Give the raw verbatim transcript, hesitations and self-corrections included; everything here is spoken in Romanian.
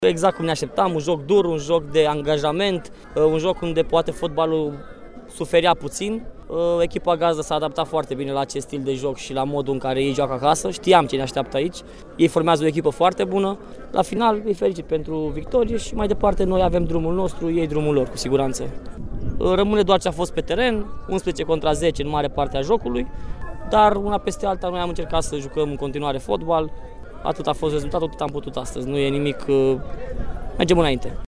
Exact cum ne așteptam, un joc dur, un joc de angajament, un joc unde poate fotbalul suferea puțin. Echipa gazdă s-a adaptat foarte bine la acest stil de joc și la modul în care ei joacă acasă. Știam ce ne așteaptă aici. Ei formează o echipă foarte bună. La final îi fericit pentru victorie și mai departe noi avem drumul nostru, ei drumul lor, cu siguranță. Rămâne doar ce a fost pe teren, unsprezece contra zece în mare parte a jocului, dar una peste alta noi am încercat să jucăm în continuare fotbal. Atât a fost rezultatul, atât am putut astăzi. Nu e nimic, mergem înainte.